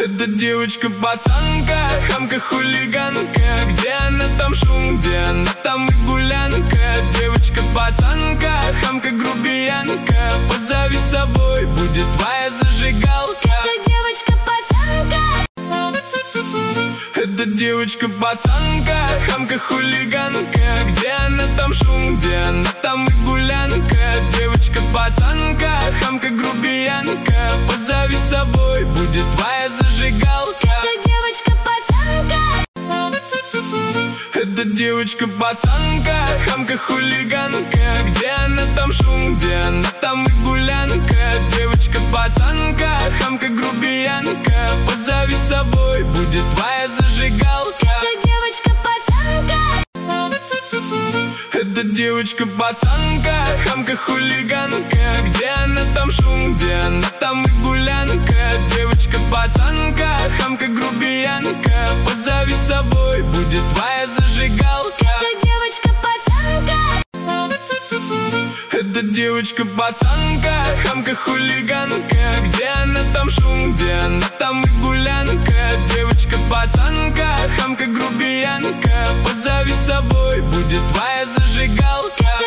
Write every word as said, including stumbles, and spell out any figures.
Это девочка-пацанка, хамка-хулиганка. Где она, там шум, где она, там и гулянка. Девочка-пацанка, хамка-грубиянка. Позови с собой, будет твоя зажигалка. Это девочка-пацанка. Это девочка-пацанка, хамка-хулиганка. Где она, там шум, где она, там и гулянка. Девочка-пацанка, хамка-грубиянка. Позови с собой, будет твоя зажигалка. Это девочка-пацанка. Это девочка-пацанка, хамка-хулиганка. Где она, там шум, где она, там и гулянка. Девочка-пацанка, хамка-грубиянка. Позови с собой, будет твоя зажигалка. Это девочка-пацанка. Это девочка-пацанка, хамка-хулиганка. Где она, там шум, где она, там и гулянка. Девочка-пацанка, хамка-грубиянка. Позови с собой, будет твоя зажигалка. Это девочка-пацанка. Это девочка-пацанка, хамка-хулиганка. Где она, там шум, где она, там и гулянка. Девочка-пацанка, хамка-грубиянка. Позови с собой, будет твоя зажигалка.